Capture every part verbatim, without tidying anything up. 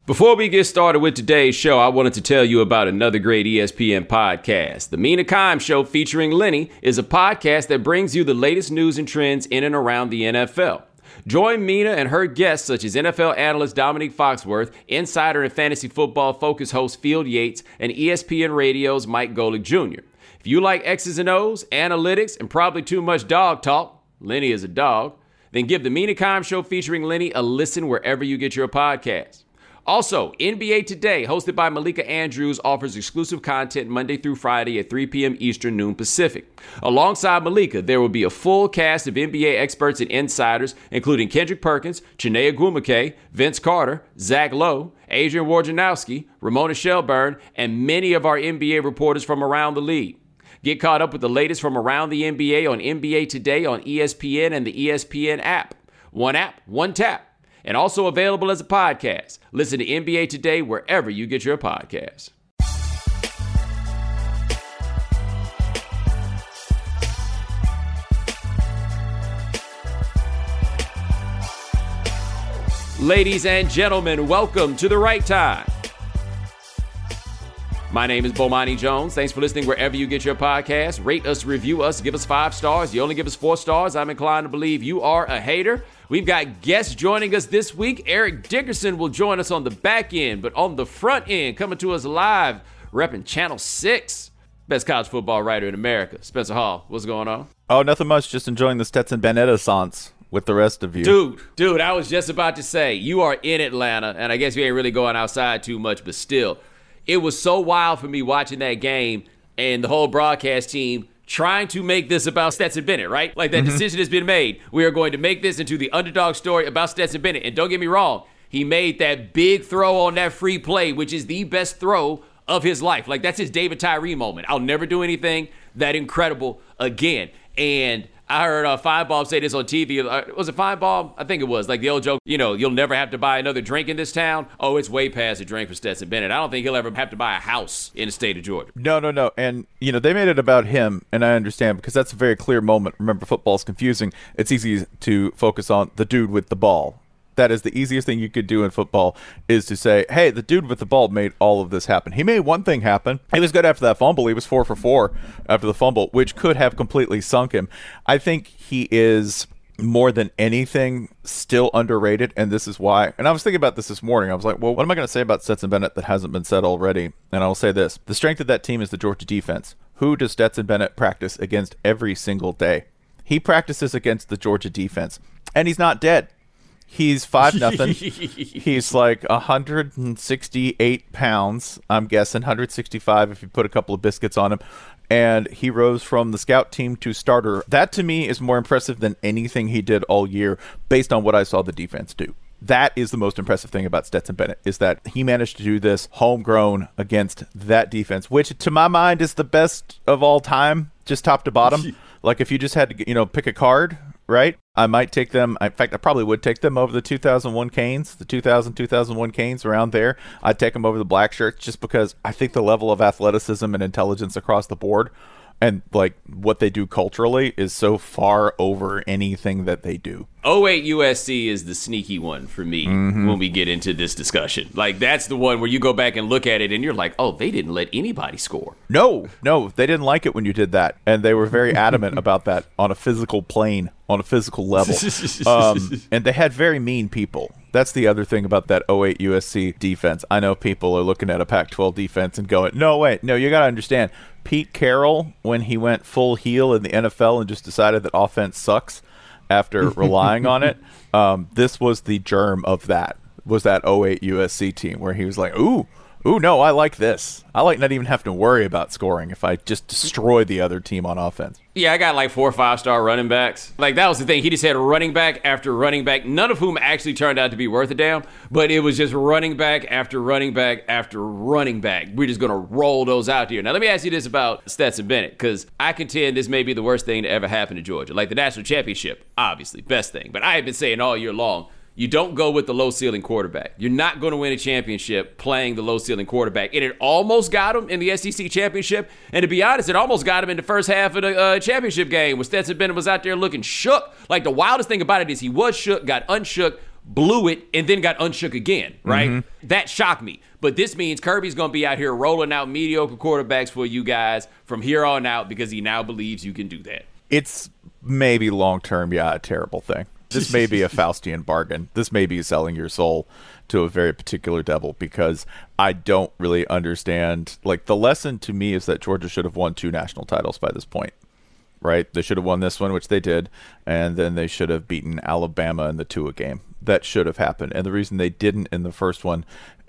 Before we get started with today's show, I wanted to tell you about another great E S P N podcast. The Mina Kimes Show featuring Lenny is a podcast that brings you the latest news and trends in and around the N F L. Join Mina and her guests such as N F L analyst Dominique Foxworth, insider and fantasy football focus host Field Yates, and E S P N Radio's Mike Golick Junior If you like X's and O's, analytics, and probably too much dog talk, Lenny is a dog, then give the Mina Kimes Show featuring Lenny a listen wherever you get your podcasts. Also, N B A Today, hosted by Malika Andrews, offers exclusive content Monday through Friday at three p.m. Eastern, noon Pacific. Alongside Malika, there will be a full cast of N B A experts and insiders, including Kendrick Perkins, Chiney Ogwumike, Vince Carter, Zach Lowe, Adrian Wojnarowski, Ramona Shelburne, and many of our N B A reporters from around the league. Get caught up with the latest from around the N B A on N B A Today on E S P N and the E S P N app. One app, one tap. And also available as a podcast. Listen to N B A Today wherever you get your podcasts. Ladies and gentlemen, welcome to The Right Time. My name is Bomani Jones. Thanks for listening wherever you get your podcast. Rate us, review us, give us five stars. You only give us four stars, I'm inclined to believe you are a hater. We've got guests joining us this week. Eric Dickerson will join us on the back end, but on the front end, coming to us live, repping Channel six. Best college football writer in America, Spencer Hall. What's going on? Oh, nothing much. Just enjoying the Stetson Bennett essence with the rest of you. Dude, dude, I was just about to say, you are in Atlanta, and I guess you ain't really going outside too much, but still, it was so wild for me watching that game and the whole broadcast team trying to make this about Stetson Bennett, right? Like that mm-hmm. decision has been made. We are going to make this into the underdog story about Stetson Bennett. And don't get me wrong, he made that big throw on that free play, which is the best throw of his life. Like that's his David Tyree moment. I'll never do anything that incredible again. And I heard uh, Feinbaum say this on T V. Uh, was it Feinbaum? I think it was. Like the old joke, you know, you'll never have to buy another drink in this town. Oh, it's way past a drink for Stetson Bennett. I don't think he'll ever have to buy a house in the state of Georgia. No, no, no. And, you know, they made it about him, and I understand because that's a very clear moment. Remember, football's confusing. It's easy to focus on the dude with the ball. That is the easiest thing you could do in football is to say, hey, the dude with the ball made all of this happen. He made one thing happen. He was good after that fumble. He was four for four after the fumble, which could have completely sunk him. I think he is more than anything still underrated, and this is why. And I was thinking about this this morning. I was like, well, what am I going to say about Stetson Bennett that hasn't been said already? And I will say this. The strength of that team is the Georgia defense. Who does Stetson Bennett practice against every single day? He practices against the Georgia defense, and he's not dead. He's five nothing. He's like one hundred sixty-eight pounds, I'm guessing, one hundred sixty-five if you put a couple of biscuits on him. And he rose from the scout team to starter. That, to me, is more impressive than anything he did all year based on what I saw the defense do. That is the most impressive thing about Stetson Bennett, is that he managed to do this homegrown against that defense, which, to my mind, is the best of all time, just top to bottom. Like, if you just had to, you know, pick a card, right? I might take them. In fact, I probably would take them over the two thousand one Canes, the two thousand, two thousand one Canes around there. I'd take them over the Black Shirts just because I think the level of athleticism and intelligence across the board and like what they do culturally is so far over anything that they do. oh eight U S C is the sneaky one for me mm-hmm. when we get into this discussion. Like, that's the one where you go back and look at it and you're like, oh, they didn't let anybody score. No, no, they didn't like it when you did that. And they were very adamant about that on a physical plane, on a physical level. Um, and they had very mean people. That's the other thing about that oh eight U S C defense. I know people are looking at a Pac twelve defense and going, no, wait, no, you got to understand. Pete Carroll, when he went full heel in the N F L and just decided that offense sucks after relying on it, um, this was the germ of that, was that oh eight U S C team where he was like, ooh, ooh, no, I like this. I like not even having to worry about scoring if I just destroy the other team on offense. Yeah, I got like four or five-star running backs. Like, that was the thing. He just had running back after running back, none of whom actually turned out to be worth a damn, but it was just running back after running back after running back. We're just going to roll those out here. Now, let me ask you this about Stetson Bennett, because I contend this may be the worst thing to ever happen to Georgia. Like, the national championship, obviously, best thing. But I have been saying all year long, you don't go with the low-ceiling quarterback. You're not going to win a championship playing the low-ceiling quarterback. And it almost got him in the S E C championship. And to be honest, it almost got him in the first half of the uh, championship game when Stetson Bennett was out there looking shook. Like, the wildest thing about it is he was shook, got unshook, blew it, and then got unshook again, right? Mm-hmm. That shocked me. But this means Kirby's going to be out here rolling out mediocre quarterbacks for you guys from here on out because he now believes you can do that. It's maybe long-term, yeah, a terrible thing. This may be a Faustian bargain. This may be selling your soul to a very particular devil, because I don't really understand. Like, the lesson to me is that Georgia should have won two national titles by this point, right? They should have won this one, which they did, and then they should have beaten Alabama in the Tua game. That should have happened. And the reason they didn't in the first one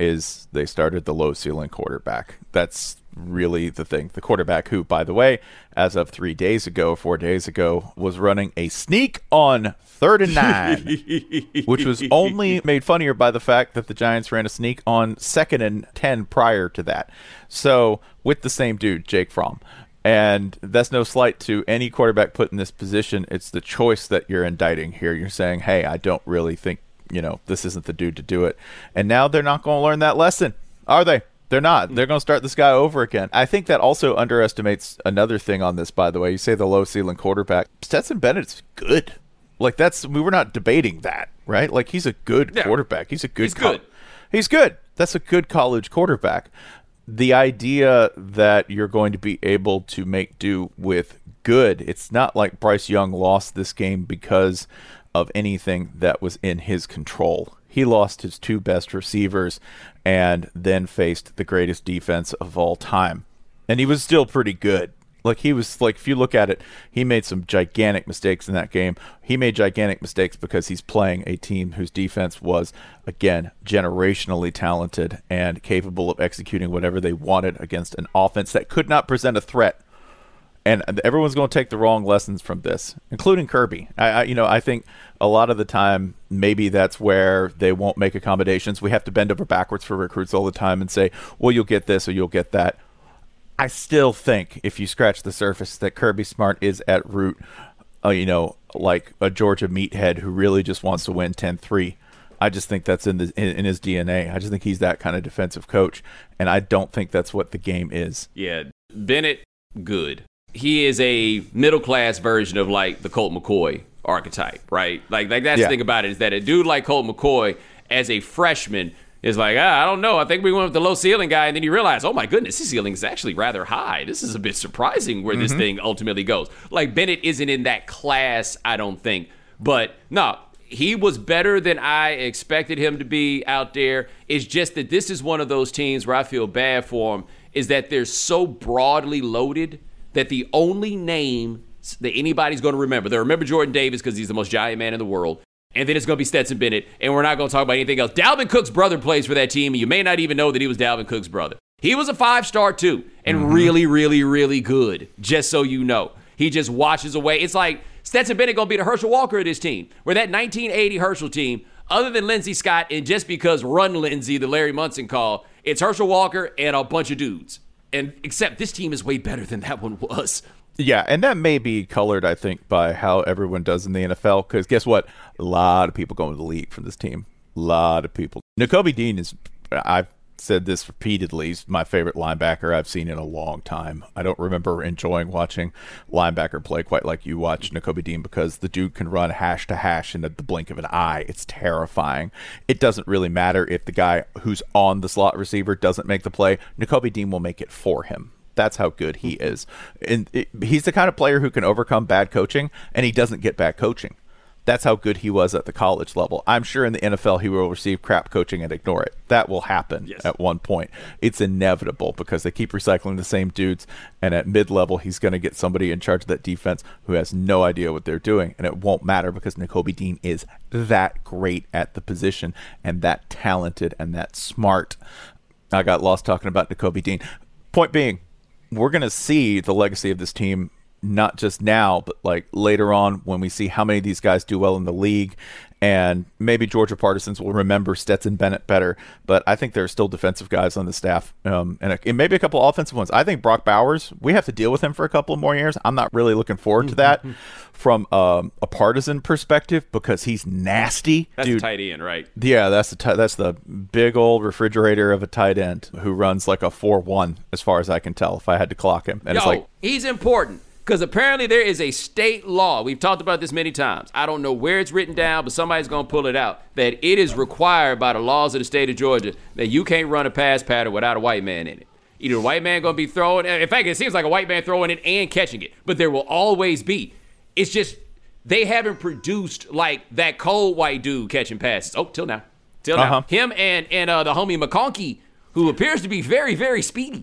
is they started the low-ceiling quarterback. That's really the thing. The quarterback who, by the way, as of three days ago, four days ago, was running a sneak on third and nine, which was only made funnier by the fact that the Giants ran a sneak on second and ten prior to that. So, with the same dude, Jake Fromm. And that's no slight to any quarterback put in this position. It's the choice that you're indicting here. You're saying, hey, I don't really think, you know, this isn't the dude to do it. And now they're not going to learn that lesson, are they? They're not. They're going to start this guy over again. I think that also underestimates another thing on this, by the way. You say the low-ceiling quarterback. Stetson Bennett's good. Like, that's, we were not debating that, right? Like, he's a good yeah. quarterback. He's a good. He's co- good. He's good. That's a good college quarterback. The idea that you're going to be able to make do with good, it's not like Bryce Young lost this game because of anything that was in his control. He lost his two best receivers and then faced the greatest defense of all time. And he was still pretty good. Like, he was, like, if you look at it, he made some gigantic mistakes in that game. He made gigantic mistakes because he's playing a team whose defense was, again, generationally talented and capable of executing whatever they wanted against an offense that could not present a threat. And everyone's going to take the wrong lessons from this, including Kirby. I, I, you know, I think a lot of the time, maybe that's where they won't make accommodations. We have to bend over backwards for recruits all the time and say, well, you'll get this or you'll get that. I still think, if you scratch the surface, that Kirby Smart is at root, uh, you know, like a Georgia meathead who really just wants to win ten three. I just think that's in, the, in, in his D N A. I just think he's that kind of defensive coach, and I don't think that's what the game is. Yeah, Bennett, good. He is a middle-class version of, like, the Colt McCoy archetype, right? Like, like that's yeah. the thing about it, is that a dude like Colt McCoy, as a freshman, is like, ah, I don't know. I think we went with the low ceiling guy, and then you realize, oh my goodness, his ceiling is actually rather high. This is a bit surprising where mm-hmm. this thing ultimately goes. Like, Bennett isn't in that class, I don't think. But no, he was better than I expected him to be out there. It's just that this is one of those teams where I feel bad for him, is that they're so broadly loaded that the only name that anybody's going to remember, they remember Jordan Davis because he's the most giant man in the world. And then it's going to be Stetson Bennett, and we're not going to talk about anything else. Dalvin Cook's brother plays for that team, and you may not even know that he was Dalvin Cook's brother. He was a five-star, too, and mm-hmm. really, really, really good, just so you know. He just watches away. It's like Stetson Bennett going to be the Herschel Walker of this team, where that nineteen eighty Herschel team, other than Lindsey Scott, and just because Run Lindsey, the Larry Munson call, it's Herschel Walker and a bunch of dudes. And except this team is way better than that one was. Yeah, and that may be colored, I think, by how everyone does in the N F L, because guess what? A lot of people going to the league from this team. A lot of people. Nakobe Dean is, I've said this repeatedly, he's my favorite linebacker I've seen in a long time. I don't remember enjoying watching linebacker play quite like you watch Nakobe Dean, because the dude can run hash to hash in the blink of an eye. It's terrifying. It doesn't really matter if the guy who's on the slot receiver doesn't make the play. Nakobe Dean will make it for him. That's how good he is. And it, he's the kind of player who can overcome bad coaching, and he doesn't get bad coaching. That's how good he was at the college level. I'm sure in the N F L he will receive crap coaching and ignore it. That will happen yes. at one point. It's inevitable because they keep recycling the same dudes, and at mid-level he's going to get somebody in charge of that defense who has no idea what they're doing, and it won't matter because Nakobe Dean is that great at the position and that talented and that smart. I got lost talking about Nakobe Dean. Point being, we're going to see the legacy of this team not just now, but like later on when we see how many of these guys do well in the league. And maybe Georgia partisans will remember Stetson Bennett better, but I think there are still defensive guys on the staff, um, and, a, and maybe a couple of offensive ones. I think Brock Bowers, we have to deal with him for a couple of more years. I'm not really looking forward to that from um, a partisan perspective because he's nasty. That's Dude, a tight end, right? Yeah, that's the t- that's the big old refrigerator of a tight end who runs like a four one as far as I can tell if I had to clock him. And Yo, it's like, he's important. Because apparently there is a state law. We've talked about this many times. I don't know where it's written down, but somebody's going to pull it out. That it is required by the laws of the state of Georgia that you can't run a pass pattern without a white man in it. Either a white man going to be throwing. In fact, it seems like a white man throwing it and catching it. But there will always be. It's just they haven't produced like that cold white dude catching passes. Oh, till now. Till uh-huh. now. Him and, and uh, the homie McConkey, who appears to be very, very speedy.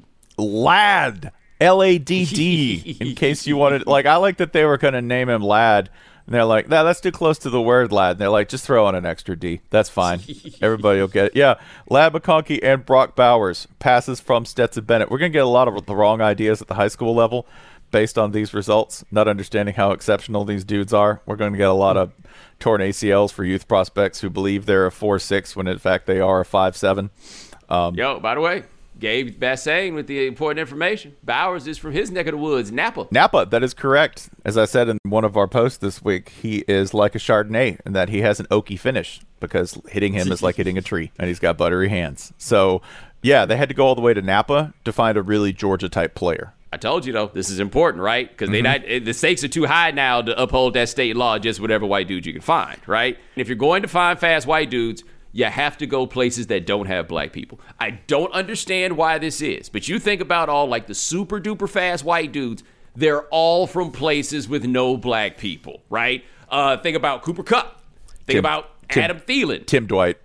Lad. L A D D, in case you wanted. Like, I like that they were going to name him Lad. And they're like, nah, that's too close to the word lad. And they're like, just throw on an extra D. That's fine. Everybody will get it. Yeah, Lad McConkey and Brock Bowers. Passes from Stetson Bennett. We're going to get a lot of the wrong ideas at the high school level based on these results, not understanding how exceptional these dudes are. We're going to get a lot of torn A C Ls for youth prospects who believe they're a four six when in fact they are a five seven. Um, Yo, by the way, Gabe Bassane with the important information. Bowers is from his neck of the woods, Napa. Napa, that is correct. As I said in one of our posts this week, he is like a Chardonnay in that he has an oaky finish because hitting him is like hitting a tree, and he's got buttery hands. So, yeah, they had to go all the way to Napa to find a really Georgia-type player. I told you, though, this is important, right? Because they Mm-hmm. not the stakes are too high now to uphold that state law, just whatever white dude you can find, right? And if you're going to find fast white dudes, you have to go places that don't have black people. I don't understand why this is, but you think about all like the super duper fast white dudes, they're all from places with no black people, right? Uh, think about Cooper Kupp. Think Tim, about Tim, Adam Thielen. Tim Dwight.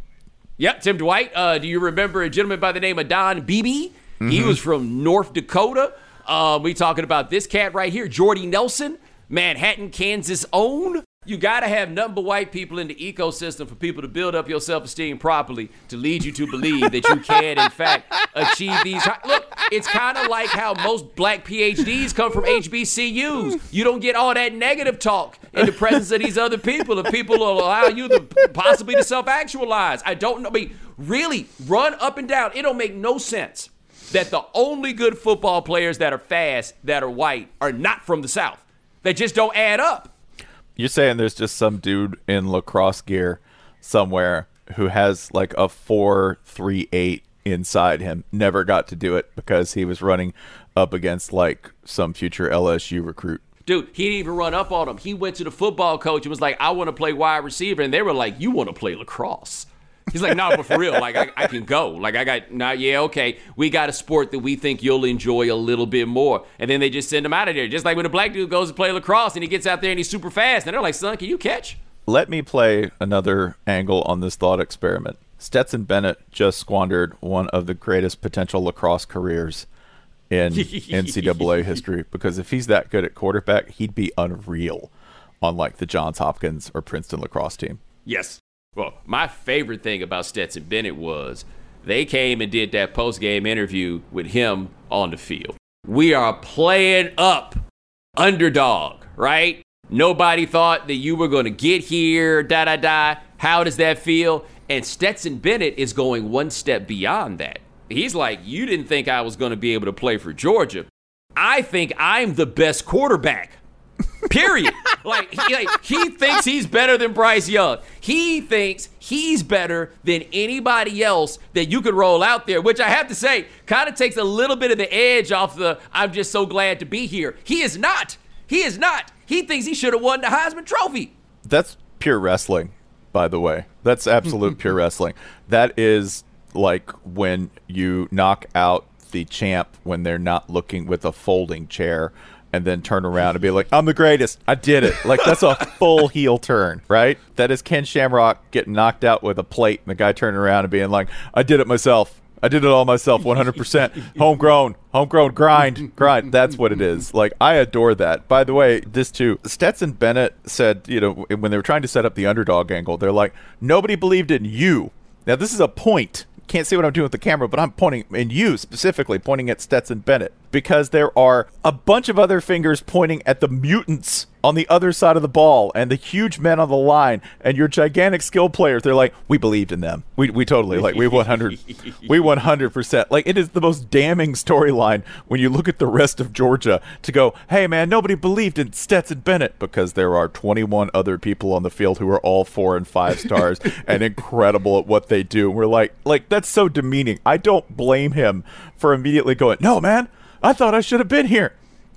Yep, Tim Dwight. Uh, do you remember a gentleman by the name of Don Beebe? Mm-hmm. He was from North Dakota. Uh, we talking about this cat right here, Jordy Nelson, Manhattan, Kansas own. You got to have nothing but white people in the ecosystem for people to build up your self-esteem properly to lead you to believe that you can, in fact, achieve these. High- Look, it's kind of like how most black P H Ds come from H B C Us. You don't get all that negative talk in the presence of these other people, and people will allow you to possibly to self-actualize. I don't know. I mean, really, run up and down. It don't make no sense that the only good football players that are fast, that are white, are not from the South. They just don't add up. You're saying there's just some dude in lacrosse gear somewhere who has like a four three eight inside him, never got to do it because he was running up against like some future L S U recruit. Dude, he didn't even run up on him. He went to the football coach and was like, I want to play wide receiver. And they were like, you want to play lacrosse? He's like, no, but for real, like, I, I can go. Like, I got, nah, yeah, okay. We got a sport that we think you'll enjoy a little bit more. And then they just send him out of there. Just like when a black dude goes to play lacrosse and he gets out there and he's super fast. And they're like, son, can you catch? Let me play another angle on this thought experiment. Stetson Bennett just squandered one of the greatest potential lacrosse careers in N C double A history, because if he's that good at quarterback, he'd be unreal on like the Johns Hopkins or Princeton lacrosse team. Yes. Well, my favorite thing about Stetson Bennett was they came and did that post-game interview with him on the field. We are playing up underdog, right? Nobody thought that you were going to get here, da-da-da. How does that feel? And Stetson Bennett is going one step beyond that. He's like, you didn't think I was going to be able to play for Georgia. I think I'm the best quarterback. Period. like, he, like he thinks he's better than Bryce Young. He thinks he's better than anybody else that you could roll out there, which I have to say kind of takes a little bit of the edge off the I'm just so glad to be here. He is not. He is not. He thinks he should have won the Heisman Trophy. That's pure wrestling, by the way. That's absolute pure wrestling. That is like when you knock out the champ when they're not looking with a folding chair and then turn around and be like, I'm the greatest. I did it. Like, that's a full heel turn, right? That is Ken Shamrock getting knocked out with a plate and the guy turning around and being like, I did it myself. I did it all myself, one hundred percent. Homegrown. Homegrown. Grind. Grind. That's what it is. Like, I adore that. By the way, this too. Stetson Bennett said, you know, when they were trying to set up the underdog angle, they're like, nobody believed in you. Now, this is a point. Can't see what I'm doing with the camera, but I'm pointing in you specifically, pointing at Stetson Bennett, because there are a bunch of other fingers pointing at the mutants on the other side of the ball and the huge men on the line and your gigantic skill players. They're like, we believed in them. We we totally like we one hundred we one hundred percent. Like, it is the most damning storyline when you look at the rest of Georgia to go, hey man, nobody believed in Stetson Bennett, because there are twenty-one other people on the field who are all four and five stars and incredible at what they do. And we're like, like that's so demeaning. I don't blame him for immediately going, no man, I thought I should have been here.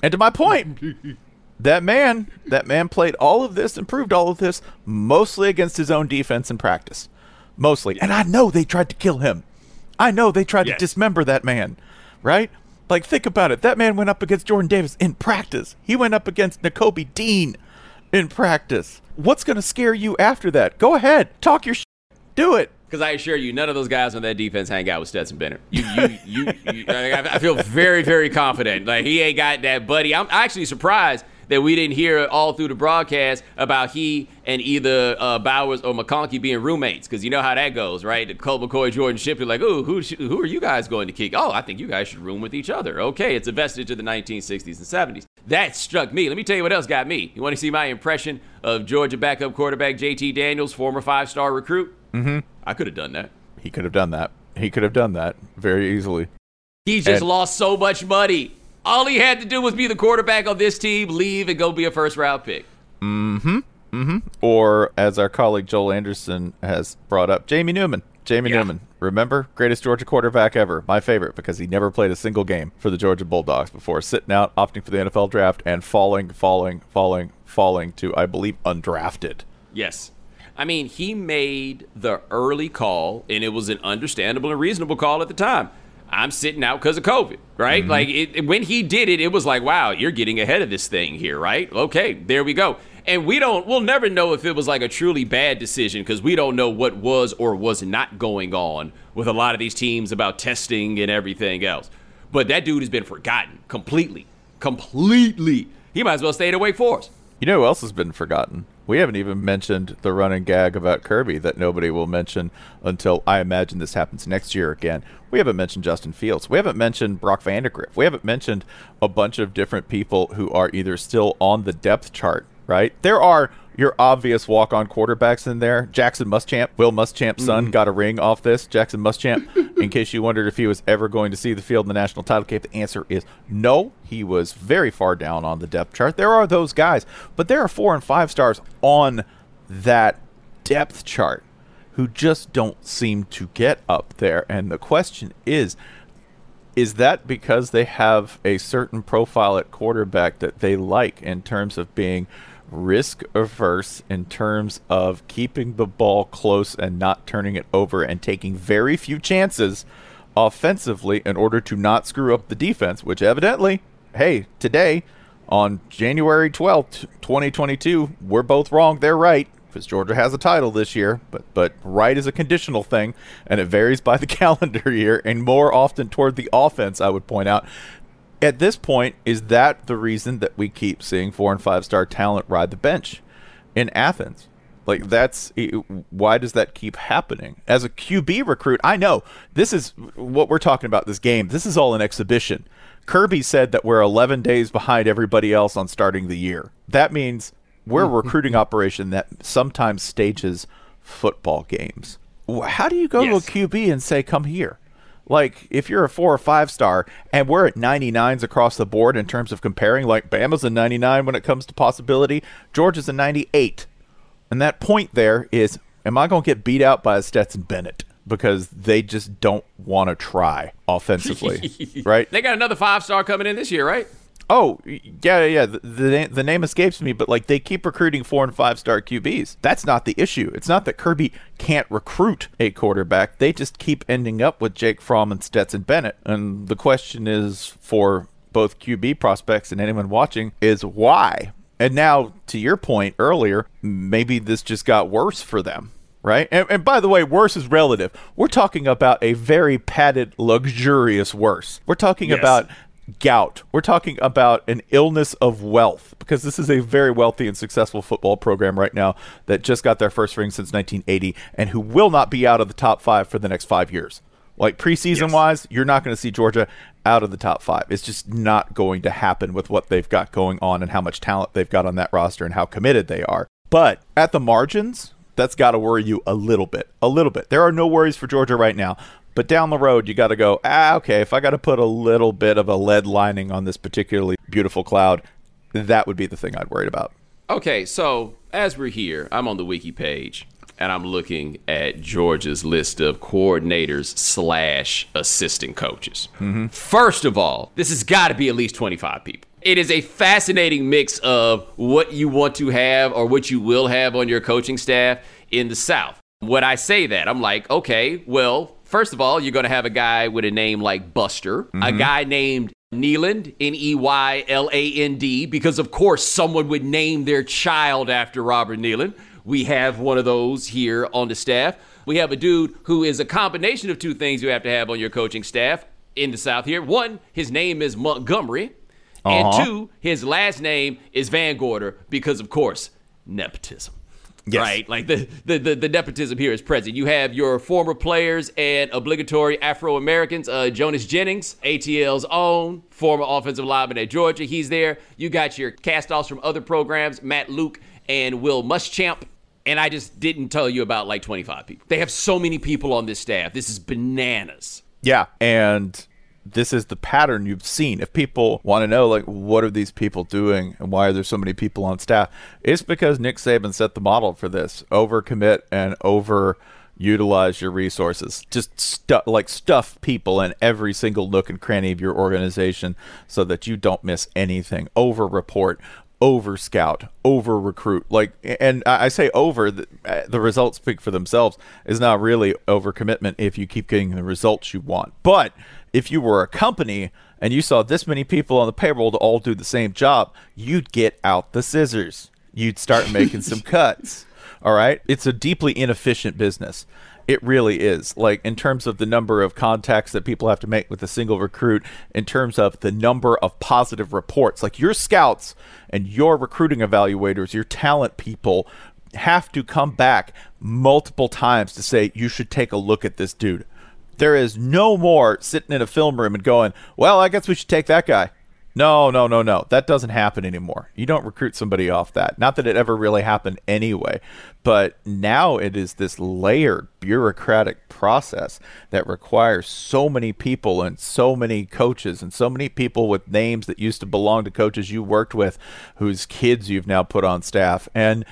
And to my point, that man, that man played all of this and proved all of this mostly against his own defense in practice. Mostly. And I know they tried to kill him. I know they tried yes. to dismember that man, right? Like, think about it. That man went up against Jordan Davis in practice. He went up against Nakobe Dean in practice. What's going to scare you after that? Go ahead. Talk your shit. Do it. Because I assure you, none of those guys on that defense hang out with Stetson Bennett. You, you, you, you I feel very, very confident. Like, he ain't got that buddy. I'm actually surprised that we didn't hear all through the broadcast about he and either uh, Bowers or McConkey being roommates, because you know how that goes, right? The Colt McCoy, Jordan Shipley, like, ooh, who who are you guys going to kick? Oh, I think you guys should room with each other. Okay, it's a vestige of the nineteen sixties and seventies. That struck me. Let me tell you what else got me. You want to see my impression of Georgia backup quarterback J T Daniels, former five-star recruit? Mm-hmm. I could have done that. He could have done that. He could have done that very easily. He just and- lost so much money. All he had to do was be the quarterback on this team, leave, and go be a first-round pick. Mm-hmm. Mm-hmm. Or, as our colleague Joel Anderson has brought up, Jamie Newman. Jamie yeah. Newman. Remember? Greatest Georgia quarterback ever. My favorite, because he never played a single game for the Georgia Bulldogs before sitting out, opting for the N F L draft, and falling, falling, falling, falling to, I believe, undrafted. Yes. I mean, he made the early call, and it was an understandable and reasonable call at the time. I'm sitting out because of COVID, right? Mm-hmm. Like, it, it, when he did it, it was like, wow, you're getting ahead of this thing here, right? Okay, there we go. And we don't, we'll never know if it was like a truly bad decision, because we don't know what was or was not going on with a lot of these teams about testing and everything else. But that dude has been forgotten completely, completely. He might as well stay at Wake Forest. You know who else has been forgotten? We haven't even mentioned the running gag about Kirby that nobody will mention until I imagine this happens next year again. We haven't mentioned Justin Fields. We haven't mentioned Brock Vandagriff. We haven't mentioned a bunch of different people who are either still on the depth chart, right? There are your obvious walk-on quarterbacks in there. Jackson Muschamp, Will Muschamp's son, mm-hmm. got a ring off this. Jackson Muschamp, in case you wondered if he was ever going to see the field in the national title game, the answer is no. He was very far down on the depth chart. There are those guys, but there are four and five stars on that depth chart who just don't seem to get up there. And the question is, is that because they have a certain profile at quarterback that they like in terms of being risk averse, in terms of keeping the ball close and not turning it over and taking very few chances offensively in order to not screw up the defense, which evidently, hey, today on January twelfth, twenty twenty-two, we're both wrong, they're right, because Georgia has a title this year, but but right is a conditional thing, and it varies by the calendar year, and more often toward the offense, I would point out. At this point, is that the reason that we keep seeing four and five star talent ride the bench in Athens? Like, that's why does that keep happening? As a Q B recruit, I know this is what we're talking about. This game, this is all an exhibition. Kirby said that we're eleven days behind everybody else on starting the year. That means we're a recruiting operation that sometimes stages football games. How do you go yes. to a Q B and say, "Come here"? Like, if you're a four or five star and we're at ninety-nines across the board in terms of comparing, like Bama's a ninety-nine when it comes to possibility, Georgia's a ninety-eight. And that point there is, am I going to get beat out by a Stetson Bennett? Because they just don't want to try offensively, right? They got another five star coming in this year, right? Oh, yeah, yeah. The, the, the name escapes me, but like they keep recruiting four and five star Q Bs. That's not the issue. It's not that Kirby can't recruit a quarterback. They just keep ending up with Jake Fromm and Stetson Bennett. And the question is, for both Q B prospects and anyone watching, is why? And now, to your point earlier, maybe this just got worse for them. Right? And, and by the way, worse is relative. We're talking about a very padded, luxurious worse. We're talking yes. about gout. We're talking about an illness of wealth, because this is a very wealthy and successful football program right now that just got their first ring since nineteen eighty and who will not be out of the top five for the next five years. Like, preseason-wise, yes. you're not going to see Georgia out of the top five. It's just not going to happen with what they've got going on and how much talent they've got on that roster and how committed they are. But at the margins, that's got to worry you a little bit. A little bit. There are no worries for Georgia right now. But down the road, you got to go, ah, okay, if I got to put a little bit of a lead lining on this particularly beautiful cloud, that would be the thing I'd worry about. Okay, so as we're here, I'm on the wiki page, and I'm looking at Georgia's list of coordinators slash assistant coaches. Mm-hmm. First of all, this has got to be at least twenty-five people. It is a fascinating mix of what you want to have or what you will have on your coaching staff in the South. When I say that, I'm like, okay, well, first of all, you're going to have a guy with a name like Buster, mm-hmm. a guy named Neyland, N E Y L A N D, because of course someone would name their child after Robert Neyland. We have one of those here on the staff. We have a dude who is a combination of two things you have to have on your coaching staff in the South here. One, his name is Montgomery. Uh-huh. And two, his last name is Van Gorder because, of course, nepotism. Yes. Right? Like the, the, the, the nepotism here is present. You have your former players and obligatory Afro-Americans. Uh, Jonas Jennings, A T L's own, former offensive lineman at Georgia. He's there. You got your cast-offs from other programs, Matt Luke and Will Muschamp. And I just didn't tell you about like twenty-five people. They have so many people on this staff. This is bananas. Yeah, and this is the pattern you've seen. If people want to know, like, what are these people doing and why are there so many people on staff? It's because Nick Saban set the model for this. Overcommit and over-utilize your resources. Just stu- like stuff people in every single nook and cranny of your organization so that you don't miss anything. Over-report. Over scout, over recruit, like, and I say over, the, the results speak for themselves. Is not really over commitment if you keep getting the results you want. But if you were a company and you saw this many people on the payroll to all do the same job, you'd get out the scissors. You'd start making some cuts. All right, it's a deeply inefficient business. It really is. Like, in terms of the number of contacts that people have to make with a single recruit, in terms of the number of positive reports, like your scouts and your recruiting evaluators, your talent people have to come back multiple times to say, you should take a look at this dude. There is no more sitting in a film room and going, well, I guess we should take that guy. No, no, no, no. That doesn't happen anymore. You don't recruit somebody off that. Not that it ever really happened anyway, but now it is this layered bureaucratic process that requires so many people and so many coaches and so many people with names that used to belong to coaches you worked with whose kids you've now put on staff. And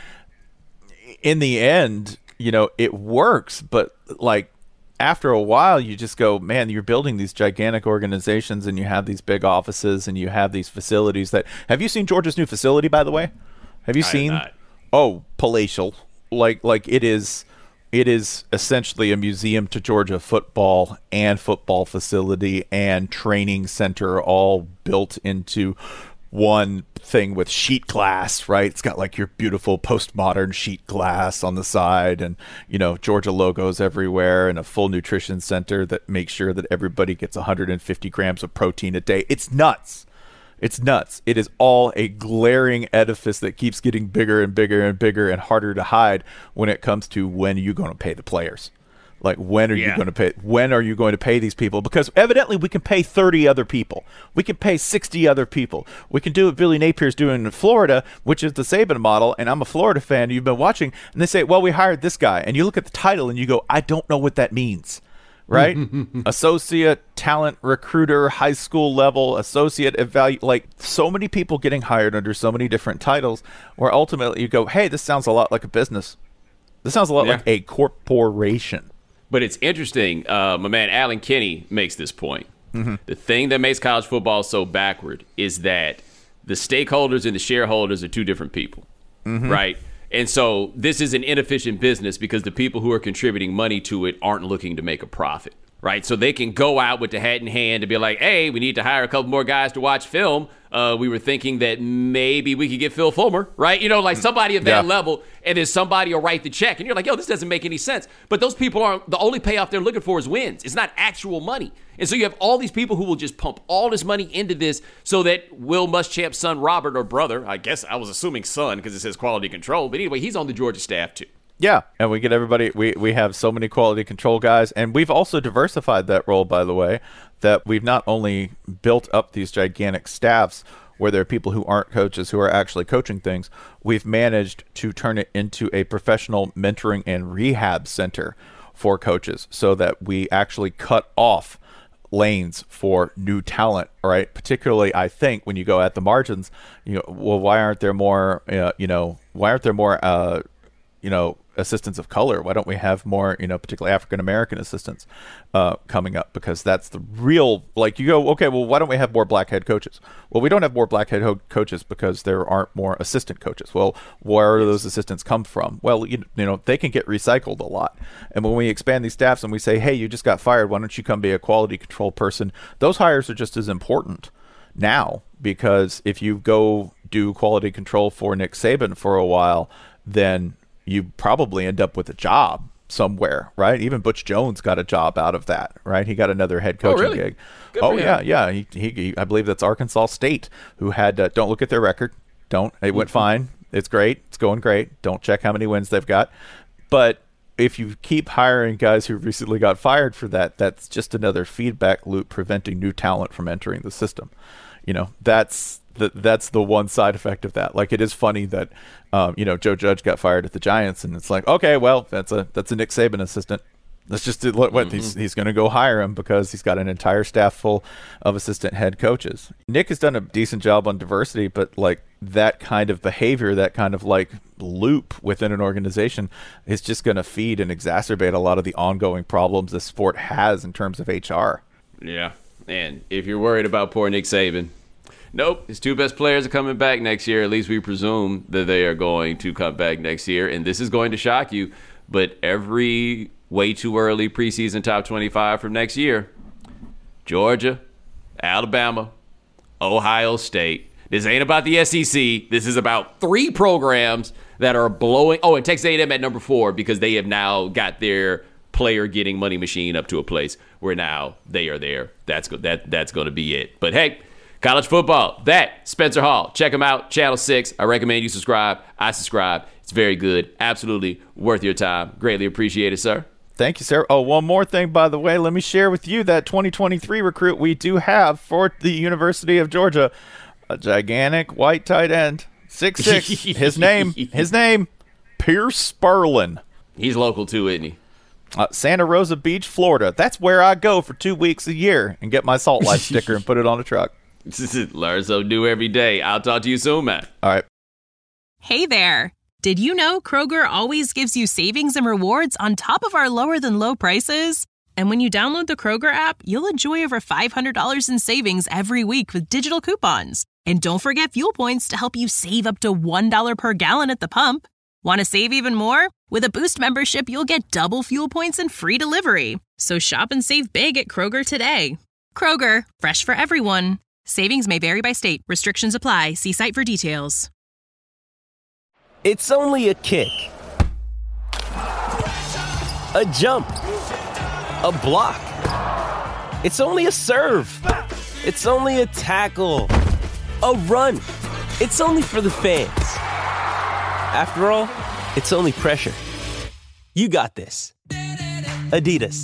in the end, you know, it works, but like, after a while, you just go, man, you're building these gigantic organizations and you have these big offices and you have these facilities that, have you seen Georgia's new facility, by the way? Have you I seen? Not. Oh, palatial. Like, like it is, it is essentially a museum to Georgia football and football facility and training center all built into one thing with sheet glass, right? It's got like your beautiful postmodern sheet glass on the side and, you know, Georgia logos everywhere and a full nutrition center that makes sure that everybody gets one hundred fifty grams of protein a day. It's nuts. It's nuts. It is all a glaring edifice that keeps getting bigger and bigger and bigger and harder to hide when it comes to when you're going to pay the players. Like, when are yeah. you going to pay? When are you going to pay these people? Because evidently we can pay thirty other people. We can pay sixty other people. We can do what Billy Napier's doing in Florida, which is the Saban model. And I'm a Florida fan. You've been watching, and they say, "Well, we hired this guy." And you look at the title, and you go, "I don't know what that means." Right? Associate, talent recruiter, high school level, associate evalu like so many people getting hired under so many different titles. Where ultimately you go, "Hey, this sounds a lot like a business. This sounds a lot yeah. like a corporation." But it's interesting. Uh, my man Alan Kinney makes this point. Mm-hmm. The thing that makes college football so backward is that the stakeholders and the shareholders are two different people, mm-hmm. right? And so this is an inefficient business because the people who are contributing money to it aren't looking to make a profit, right? So they can go out with the hat in hand and be like, hey, we need to hire a couple more guys to watch film. Uh, we were thinking that maybe we could get Phil Fulmer, right? You know, like somebody at that yeah. level, and then somebody will write the check. And you're like, yo, this doesn't make any sense. But those people aren't, the only payoff they're looking for is wins. It's not actual money. And so you have all these people who will just pump all this money into this so that Will Muschamp's son, Robert, or brother, I guess I was assuming son because it says quality control. But anyway, he's on the Georgia staff too. Yeah, and we get everybody, we, we have so many quality control guys, and we've also diversified that role, by the way, that we've not only built up these gigantic staffs where there are people who aren't coaches who are actually coaching things, we've managed to turn it into a professional mentoring and rehab center for coaches so that we actually cut off lanes for new talent, right? Particularly, I think, when you go at the margins, you know, well, why aren't there more, uh, you know, why aren't there more, uh, you know, assistants of color? Why don't we have more, you know, particularly African-American assistants uh, coming up? Because that's the real, like you go, okay, well, why don't we have more black head coaches? Well, we don't have more black head ho- coaches because there aren't more assistant coaches. Well, where do those assistants come from? Well, you, you know, they can get recycled a lot. And when we expand these staffs and we say, hey, you just got fired, why don't you come be a quality control person? Those hires are just as important now, because if you go do quality control for Nick Saban for a while, then you probably end up with a job somewhere, right? Even Butch Jones got a job out of that, right? He got another head coaching oh, really? gig. Good oh, for yeah, him. yeah. He, he, he, I believe that's Arkansas State, who had, uh, don't look at their record. Don't. It went fine. It's great. It's going great. Don't check how many wins they've got. But if you keep hiring guys who recently got fired for that, that's just another feedback loop preventing new talent from entering the system. You know, that's the, that's the one side effect of that. Like, it is funny that, um, you know, Joe Judge got fired at the Giants, and it's like, okay, well, that's a that's a Nick Saban assistant. Let's just do what, what mm-hmm. he's, he's going to go hire him because he's got an entire staff full of assistant head coaches. Nick has done a decent job on diversity, but like that kind of behavior, that kind of like loop within an organization is just going to feed and exacerbate a lot of the ongoing problems the sport has in terms of H R. Yeah. And if you're worried about poor Nick Saban, nope, his two best players are coming back next year. At least we presume that they are going to come back next year. And this is going to shock you, but every way too early preseason top twenty-five from next year, Georgia, Alabama, Ohio State. This ain't about the S E C. This is about three programs that are blowing. Oh, and Texas A and M at number four because they have now got their player getting money machine up to a place where now they are there. That's go- that that's going to be it. But hey, college football, that Spencer Hall. Check him out, Channel six. I recommend you subscribe. I subscribe. It's very good. Absolutely worth your time. Greatly appreciate it, sir. Thank you, sir. Oh, one more thing, by the way. Let me share with you that twenty twenty-three recruit we do have for the University of Georgia. A gigantic white tight end. six six. His name, his name, Pierce Sperlin. He's local too, isn't he? Uh, Santa Rosa Beach, Florida. That's where I go for two weeks a year and get my Salt Life sticker and put it on a truck. Learn something new every day. I'll talk to you soon, man. All right. Hey there. Did you know Kroger always gives you savings and rewards on top of our lower than low prices? And when you download the Kroger app, you'll enjoy over five hundred dollars in savings every week with digital coupons. And don't forget fuel points to help you save up to one dollar per gallon at the pump. Want to save even more? With a Boost membership, you'll get double fuel points and free delivery. So shop and save big at Kroger today. Kroger, fresh for everyone. Savings may vary by state. Restrictions apply. See site for details. It's only a kick, a jump, a block. It's only a serve. It's only a tackle, a run. It's only for the fans. After all, it's only pressure. You got this. Adidas.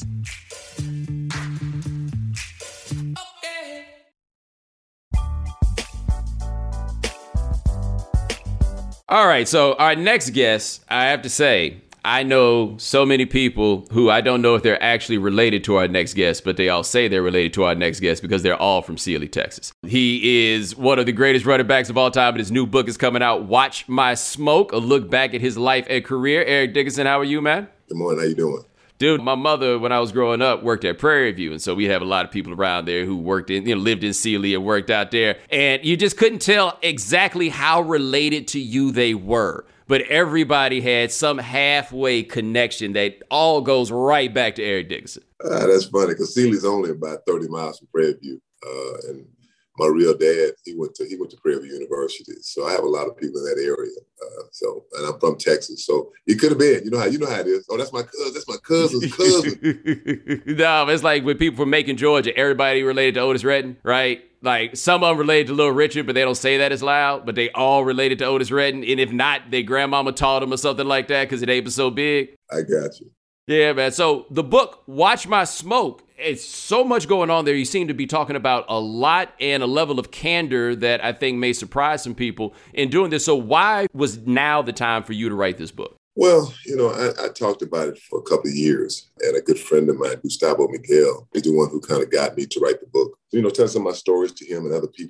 All right, so our next guest, I have to say, I know so many people who I don't know if they're actually related to our next guest, but they all say they're related to our next guest because they're all from Sealy, Texas. He is one of the greatest running backs of all time, and his new book is coming out, Watch My Smoke, a look back at his life and career. Eric Dickerson, how are you, man? Good morning. How you doing? Dude, my mother, when I was growing up, worked at Prairie View, and so we have a lot of people around there who worked in, you know, lived in Sealy and worked out there, and you just couldn't tell exactly how related to you they were. But everybody had some halfway connection that all goes right back to Eric Dickerson. Uh, that's funny because Sealy's only about thirty miles from Prairie View, uh, and my real dad, he went to he went to Prairie View University, so I have a lot of people in that area. Uh, so, and I'm from Texas, so it could have been. You know how you know how it is. Oh, that's my cousin. That's my cousin's cousin. No, it's like with people from Macon, Georgia. Everybody related to Otis Redding, right? Like some of them related to Little Richard, but they don't say that as loud. But they all related to Otis Redding, and if not, their grandmama taught them or something like that because the name was so big. I got you. Yeah, man. So the book, Watch My Smoke, it's so much going on there. You seem to be talking about a lot and a level of candor that I think may surprise some people in doing this. So why was now the time for you to write this book? Well, you know, I, I talked about it for a couple of years, and a good friend of mine, Gustavo Miguel, is the one who kind of got me to write the book. You know, tell some of my stories to him and other people.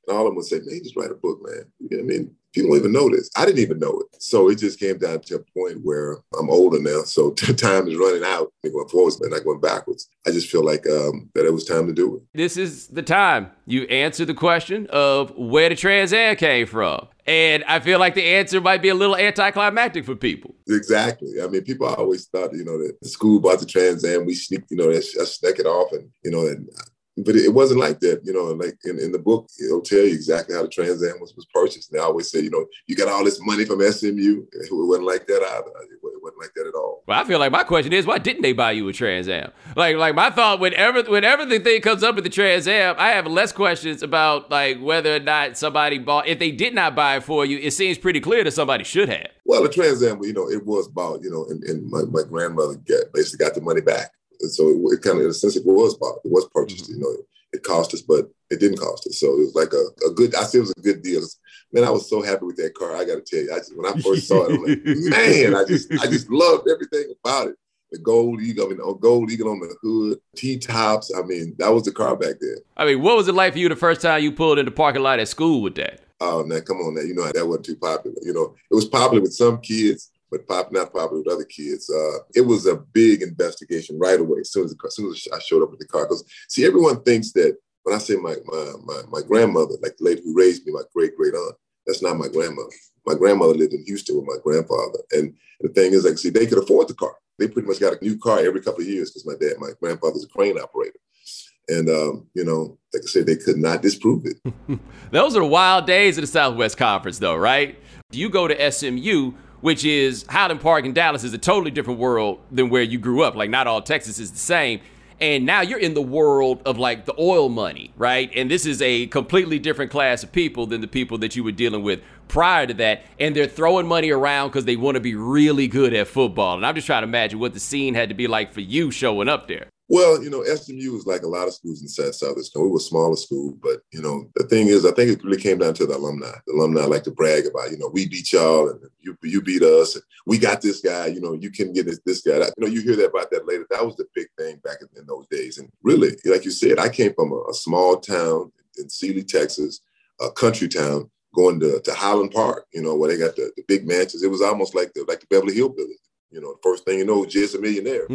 And all of them would say, man, just write a book, man. You know what I mean? People don't even know this. I didn't even know it. So it just came down to a point where I'm older now, so time is running out. I'm going forwards, but not going backwards. I just feel like um, that it was time to do it. This is the time you answer the question of where the Trans Am came from. And I feel like the answer might be a little anticlimactic for people. Exactly. I mean, people always thought, you know, that the school bought the Trans Am, we sneaked, you know, that snuck it off, and, you know, and but it wasn't like that, you know, like in, in the book, it'll tell you exactly how the Trans Am was, was purchased. And they always say, you know, you got all this money from S M U. It wasn't like that either. It wasn't like that at all. Well, I feel like my question is, why didn't they buy you a Trans Am? Like, like my thought, whenever, whenever the thing comes up with the Trans Am, I have less questions about like whether or not somebody bought. If they did not buy it for you, it seems pretty clear that somebody should have. Well, the Trans Am, you know, it was bought, you know, and, and my, my grandmother get, basically got the money back. And so it, it kind of, in a sense, it was bought. It was purchased, mm-hmm. you know. It cost us, but it didn't cost us. So it was like a, a good, I see it was a good deal. Man, I was so happy with that car. I got to tell you, I just, when I first saw it, I'm like, man, I just I just loved everything about it. The gold eagle, I mean, the gold eagle on the hood, T-tops. I mean, that was the car back then. I mean, what was it like for you the first time you pulled in the parking lot at school with that? Oh, now, come on now. You know, that wasn't too popular. You know, it was popular with some kids, but pop, not popular with other kids. Uh, it was a big investigation right away as soon as, as soon as I showed up with the car. Because, see, everyone thinks that when I say my, my my my grandmother, like the lady who raised me, my great-great-aunt, that's not my grandmother. My grandmother lived in Houston with my grandfather. And the thing is, like, see, they could afford the car. They pretty much got a new car every couple of years because my dad, my grandfather's a crane operator. And, um, you know, like I said, they could not disprove it. Those are the wild days of the Southwest Conference, though, right? You go to S M U, which is Highland Park in Dallas is a totally different world than where you grew up. Like, not all Texas is the same. And now you're in the world of like the oil money, right? And this is a completely different class of people than the people that you were dealing with prior to that. And they're throwing money around because they want to be really good at football. And I'm just trying to imagine what the scene had to be like for you showing up there. Well, you know, S M U is like a lot of schools in South Southern. We were a smaller school, but, you know, the thing is, I think it really came down to the alumni. The alumni like to brag about, you know, we beat y'all and you you beat us. And we got this guy, you know, you can get this, this guy. That, you know, you hear that about that later. That was the big thing back in, in those days. And really, like you said, I came from a, a small town in Sealy, Texas, a country town, going to, to Highland Park, you know, where they got the, the big mansions. It was almost like the like the Beverly Hillbillies. You know, the first thing you know, Jizz a millionaire.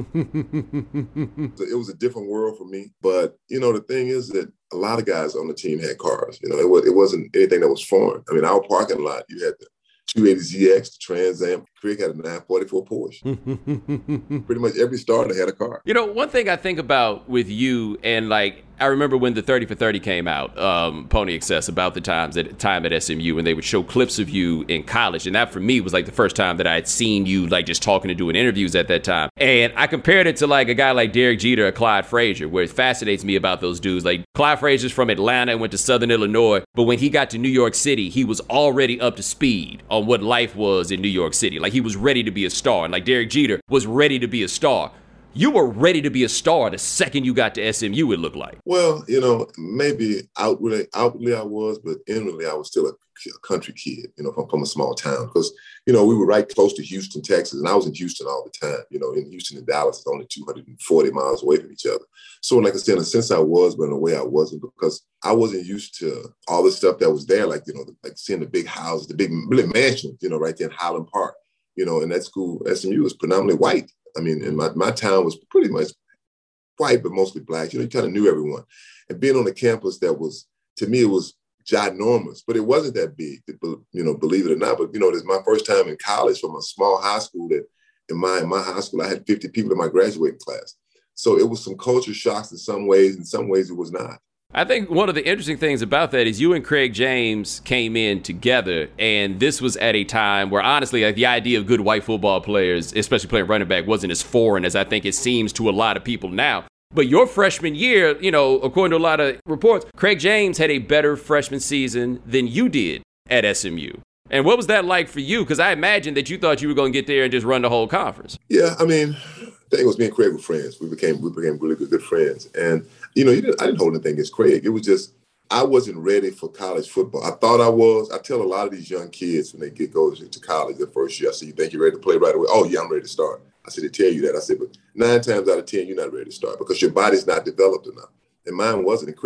So it was a different world for me. But, you know, the thing is that a lot of guys on the team had cars. You know, it, was, it wasn't anything that was foreign. I mean, our parking lot, you had the two eighty Z X, the Trans Am. Craig had a nine forty-four Porsche. Pretty much every starter had a car. You know, one thing I think about with you, and like, I remember when the thirty for thirty came out, um, Pony Excess, about the times at time at S M U, and they would show clips of you in college. And that for me was like the first time that I had seen you like just talking and doing interviews at that time. And I compared it to like a guy like Derek Jeter or Clyde Frazier, where it fascinates me about those dudes. Like Clyde Frazier's from Atlanta and went to Southern Illinois, but when he got to New York City, he was already up to speed on what life was in New York City. Like he was ready to be a star. And like Derek Jeter was ready to be a star. You were ready to be a star the second you got to S M U, it looked like. Well, you know, maybe outwardly, outwardly I was, but inwardly I was still a, a country kid, you know, from, from a small town. Because, you know, we were right close to Houston, Texas, and I was in Houston all the time. You know, in Houston and Dallas is only two hundred forty miles away from each other. So, like I said, in a sense I was, but in a way I wasn't, because I wasn't used to all the stuff that was there, like, you know, like seeing the big houses, the big really mansions, you know, right there in Highland Park. You know, and that school, S M U, was predominantly white. I mean, and my, my town was pretty much white, but mostly black. You know, you kind of knew everyone. And being on a campus that was, to me, it was ginormous, but it wasn't that big, you know, believe it or not. But, you know, it was my first time in college from a small high school that in my, in my high school, I had fifty people in my graduating class. So it was some culture shocks in some ways. In some ways, it was not. I think one of the interesting things about that is you and Craig James came in together, and this was at a time where, honestly, like the idea of good white football players, especially playing running back, wasn't as foreign as I think it seems to a lot of people now. But your freshman year, you know, according to a lot of reports, Craig James had a better freshman season than you did at S M U. And what was that like for you? Because I imagine that you thought you were going to get there and just run the whole conference. Yeah, I mean, the thing was, me and Craig were friends. We became we became really good, good friends. And, you know, you didn't, I didn't hold anything against Craig. It was just, I wasn't ready for college football. I thought I was. I tell a lot of these young kids when they get go to college their first year, I say, you think you're ready to play right away? Oh, yeah, I'm ready to start. I said, they tell you that. I said, but nine times out of ten, you're not ready to start because your body's not developed enough. And mine wasn't. And Craig,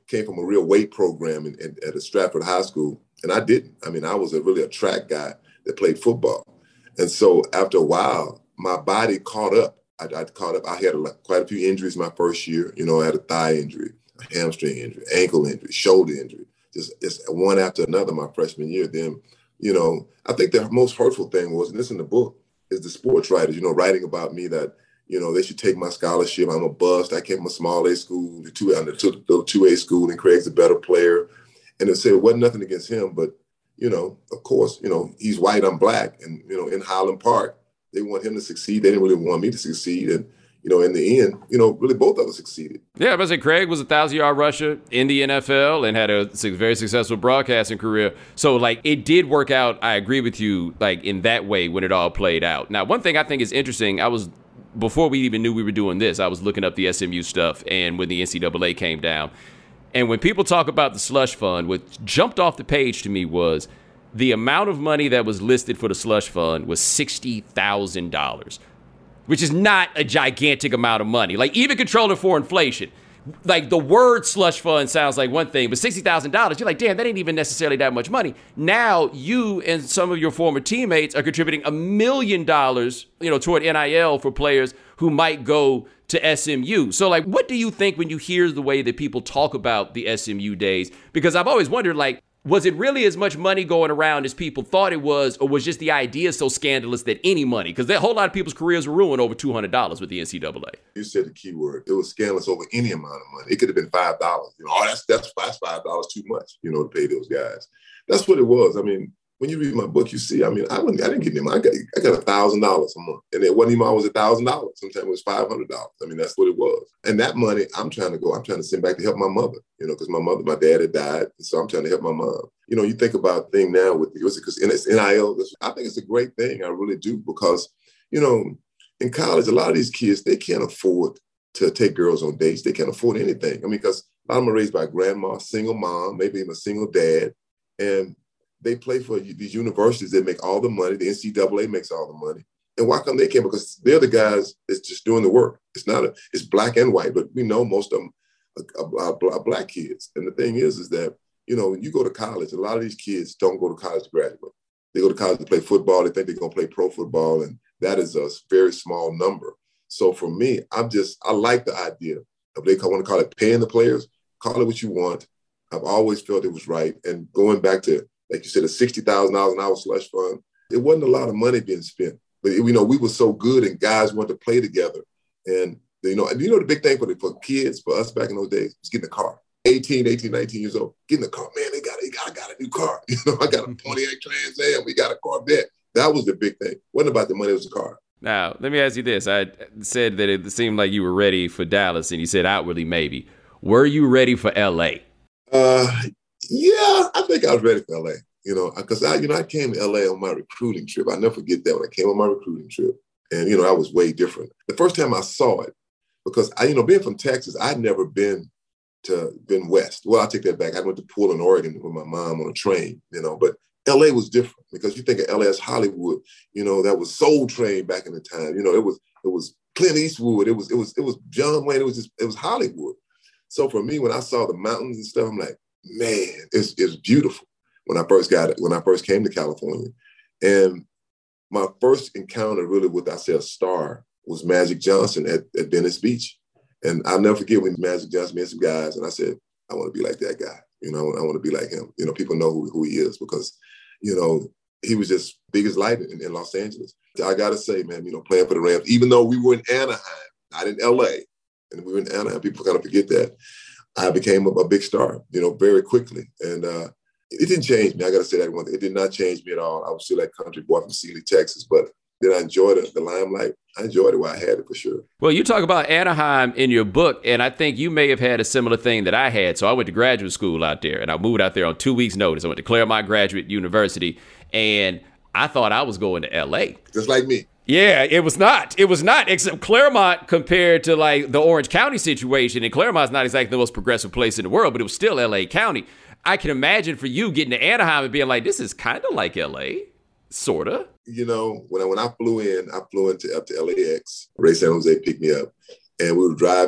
came from a real weight program in, in, at a Stratford High School, and I didn't. I mean, I was a really a track guy that played football. And so after a while, my body caught up. I, I caught up. I had a, quite a few injuries my first year. You know, I had a thigh injury, a hamstring injury, ankle injury, shoulder injury, just, just one after another my freshman year. Then, you know, I think the most hurtful thing was, and this in the book, is the sports writers, you know, writing about me that, you know, they should take my scholarship. I'm a bust. I came from a small A school, the two, the two A school, and Craig's a better player. And they said it wasn't nothing against him, but, you know, of course, you know, he's white, I'm black. And, you know, in Highland Park, they want him to succeed. They didn't really want me to succeed. And, you know, in the end, you know, really both of us succeeded. Yeah, but I say Craig was a thousand-yard rusher in the N F L and had a very successful broadcasting career. So, like, it did work out, I agree with you, like, in that way when it all played out. Now, one thing I think is interesting, I was, before we even knew we were doing this, I was looking up the S M U stuff and when the N C double A came down. And when people talk about the slush fund, what jumped off the page to me was the amount of money that was listed for the slush fund was sixty thousand dollars, which is not a gigantic amount of money. Like, even controlling for inflation, like, the word slush fund sounds like one thing, but sixty thousand dollars, you're like, damn, that ain't even necessarily that much money. Now you and some of your former teammates are contributing a million dollars, you know, toward N I L for players who might go to S M U. So, like, what do you think when you hear the way that people talk about the S M U days? Because I've always wondered, like, was it really as much money going around as people thought it was, or was just the idea so scandalous that any money? Because a whole lot of people's careers were ruined over two hundred dollars with the N C double A. You said the key word. It was scandalous over any amount of money. It could have been five dollars. You know, oh, that's that's that's five dollars too much, you know, to pay those guys. That's what it was. I mean, when you read my book, you see, I mean, I wouldn't, I didn't get them. I got, I got a thousand dollars a month, and it wasn't even always a thousand dollars. Sometimes it was five hundred dollars. I mean, that's what it was. And that money, I'm trying to go. I'm trying to send back to help my mother. You know, because my mother, my dad had died, and so I'm trying to help my mom. You know, you think about the thing now with because it's N I L. I think it's a great thing. I really do, because, you know, in college, a lot of these kids, they can't afford to take girls on dates. They can't afford anything. I mean, because a lot of them are raised by a grandma, single mom, maybe even a single dad, and they play for these universities that make all the money. The N C double A makes all the money. And why come they can't? Because they're the guys that's just doing the work. It's not a, it's black and white, but we know most of them are, are, are black kids. And the thing is, is that, you know, when you go to college, a lot of these kids don't go to college to graduate. They go to college to play football. They think they're going to play pro football. And that is a very small number. So for me, I'm just, I like the idea of, they want to call it paying the players, call it what you want. I've always felt it was right. And going back to, like you said, a sixty thousand dollars an hour slush fund, it wasn't a lot of money being spent. But, you know, we were so good and guys wanted to play together. And, you know, and you know the big thing for the, for kids, for us back in those days, was getting a car. eighteen, eighteen, nineteen years old, getting a car. Man, they got, they got, I got a new car. You know, I got a Pontiac Trans Am. We got a Corvette. That was the big thing. It wasn't about the money, it was the car. Now, let me ask you this. I said that it seemed like you were ready for Dallas, and you said outwardly maybe. Were you ready for L A? Uh, yeah, I think I was ready for L A. You know, because I, you know, I came to L A on my recruiting trip. I never forget that when I came on my recruiting trip, and you know, I was way different. The first time I saw it, because I, you know, being from Texas, I'd never been to been west. Well, I take that back. I went to Portland, Oregon, with my mom on a train. You know, but L A was different because you think of L A as Hollywood. You know, that was Soul Train back in the time. You know, it was it was Clint Eastwood. It was it was it was John Wayne. It was just it was Hollywood. So for me, when I saw the mountains and stuff, I'm like, man, it's it's beautiful. When I first got it, when I first came to California. And my first encounter really with, I say, a star was Magic Johnson at, at Venice Beach. And I'll never forget when Magic Johnson met some guys, and I said, I want to be like that guy. You know, I want to be like him. You know, people know who, who he is because, you know, he was just big as light in, in Los Angeles. I got to say, man, you know, playing for the Rams, even though we were in Anaheim, not in L A, and we were in Anaheim, people kind of forget that, I became a, a big star, you know, very quickly. And, uh, it didn't change me. I got to say that one thing. It did not change me at all. I was still that country boy from Sealy, Texas. But did I enjoy the, the limelight? I enjoyed it while I had it for sure. Well, you talk about Anaheim in your book, and I think you may have had a similar thing that I had. So I went to graduate school out there, and I moved out there on two weeks' notice. I went to Claremont Graduate University, and I thought I was going to L A. Just like me. Yeah, it was not. It was not, except Claremont compared to like the Orange County situation. And Claremont's not exactly the most progressive place in the world, but it was still L A County. I can imagine for you getting to Anaheim and being like, this is kind of like L A, sort of. You know, when I, when I flew in, I flew into up to L A X. Ray San Jose picked me up, and we were driving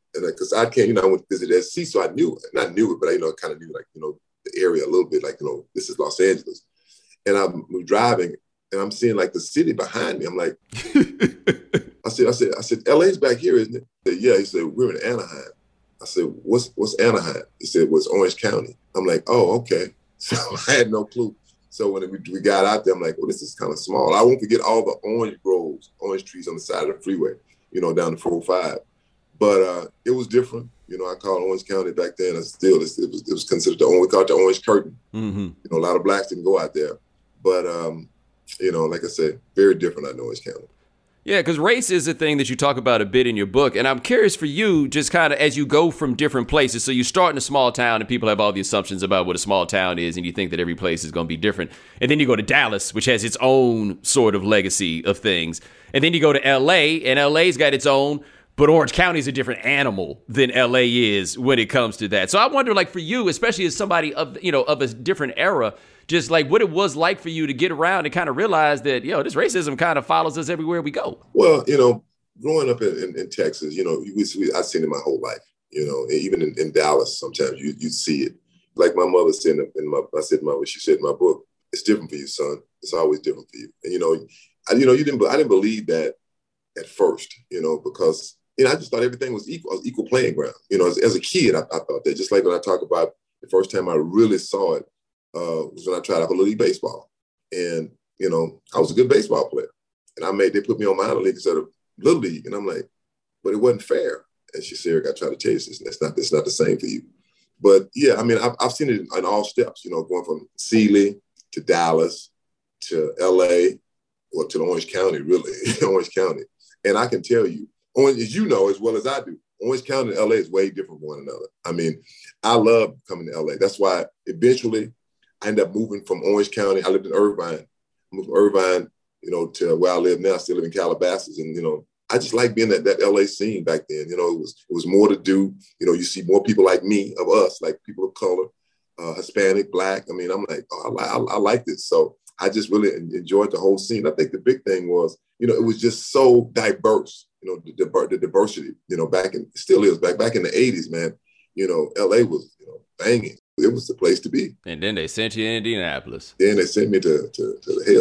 And because I can't, you know, I went to visit S C, so I knew it. And I knew it, but I, you know, kind of knew, like, you know, the area a little bit, like, you know, this is Los Angeles. And I'm driving, and I'm seeing, like, the city behind me. I'm like, I said, I said, I said, L A's back here, isn't it? He said, yeah. He said, we're in Anaheim. I said, what's what's Anaheim? He said, well, it's Orange County. I'm like, oh, okay. So I had no clue. So when we, we got out there, I'm like, well, this is kind of small. I won't forget all the orange groves, orange trees on the side of the freeway, you know, down the four oh five. But uh, it was different. You know, I called Orange County back then. And still, it was, it was considered the only, we called it the Orange Curtain. Mm-hmm. You know, a lot of blacks didn't go out there. But, um, you know, like I said, very different out in Orange County. Yeah, because race is a thing that you talk about a bit in your book. And I'm curious for you, just kind of as you go from different places. So you start in a small town and people have all the assumptions about what a small town is. And you think that every place is going to be different. And then you go to Dallas, which has its own sort of legacy of things. And then you go to L A, and L A's got its own. But Orange County is a different animal than L A is when it comes to that. So I wonder, like, for you, especially as somebody of, you know, of a different era, just like what it was like for you to get around and kind of realize that, yo, this racism kind of follows us everywhere we go. Well, you know, growing up in, in, in Texas, you know, we, we, I've seen it my whole life, you know, even in, in Dallas, sometimes you you see it. Like my mother said in, in my, I said, my, she said in my book, it's different for you, son. It's always different for you. And, you know, I, you know, you didn't, I didn't believe that at first, you know, because, you know, I just thought everything was equal, was equal playing ground. You know, as, as a kid, I, I thought that. Just like when I talk about the first time I really saw it uh, was when I tried out for Little League Baseball. And, you know, I was a good baseball player. And I made, they put me on minor league instead of Little League. And I'm like, but it wasn't fair. And she said, Eric, I try to tell you this, it's not, it's not the same for you. But yeah, I mean, I've, I've seen it in all steps, you know, going from Sealy to Dallas to L A, or to the Orange County, really, Orange County. And I can tell you, Orange, as you know as well as I do, Orange County and L A is way different from one another. I mean, I love coming to L A. That's why eventually I ended up moving from Orange County. I lived in Irvine. I moved from Irvine, you know, to where I live now. I still live in Calabasas. And, you know, I just like being at that L A scene back then. You know, it was it was more to do. You know, you see more people like me, of us, like people of color, uh, Hispanic, Black. I mean, I'm like, oh, I, I, I like this. So I just really enjoyed the whole scene. I think the big thing was, you know, it was just so diverse. You know, the, the diversity, you know, back in, still is back, back in the eighties, man, you know, L A was, you know, banging. It was the place to be. And then they sent you to Indianapolis. Then they sent me to, to, to the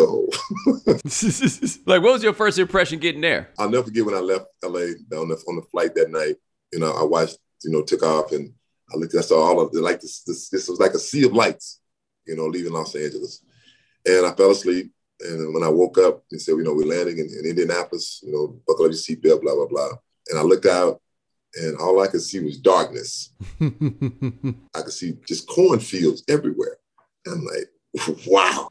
hellhole. Like, what was your first impression getting there? I'll never forget when I left L A on the, on the flight that night. You know, I watched, you know, took off and I looked, I saw all of the, like this, this, this was like a sea of lights, you know, leaving Los Angeles. And I fell asleep. And when I woke up, they said, you know, we're landing in, in Indianapolis, you know, buckle up your seatbelt, blah, blah, blah. And I looked out and all I could see was darkness. I could see just cornfields everywhere. And I'm like, wow,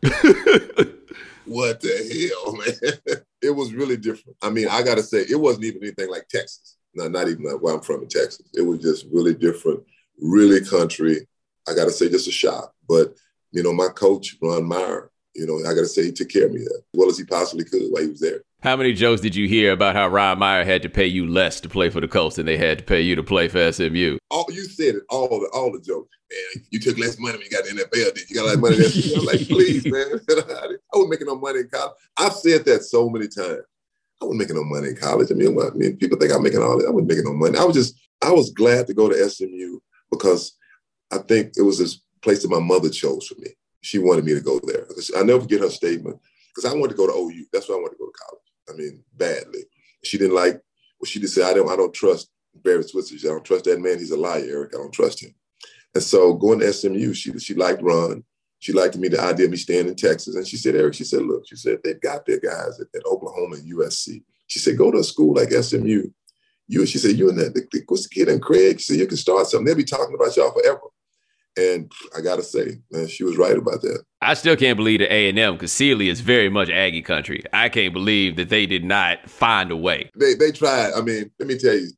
what the hell, man? It was really different. I mean, I got to say, it wasn't even anything like Texas. Not, not even where I'm from in Texas. It was just really different, really country. I got to say, just a shock. But, you know, my coach, Ron Meyer, you know, I got to say he took care of me as well as he possibly could while he was there. How many jokes did you hear about how Ron Meyer had to pay you less to play for the Colts than they had to pay you to play for S M U? All, you said it, all the all the jokes. Man, you took less money when you got the N F L, did you? got less money than I'm like, please, man. I wasn't making no money in college. I've said that so many times. I wasn't making no money in college. I mean, I mean, people think I'm making all that. I wasn't making no money. I was just, I was glad to go to S M U because I think it was this place that my mother chose for me. She wanted me to go there. I never forget her statement because I wanted to go to O U. That's why I wanted to go to college. I mean, badly. She didn't like, well, she just said, I don't, I don't trust Barry Switzer. I don't trust that man. He's a liar, Eric. I don't trust him. And so going to S M U, she she liked Ron. She liked me, the idea of me staying in Texas. And she said, Eric, she said, look, she said, they've got their guys at, at Oklahoma and U S C. She said, go to a school like S M U. You, she said, you and that, the, the, what's the kid and Craig? She said, you can start something. They'll be talking about y'all forever. And I got to say, man, she was right about that. I still can't believe the A and M because Sealy is very much Aggie country. I can't believe that they did not find a way. They they tried. I mean, let me tell you,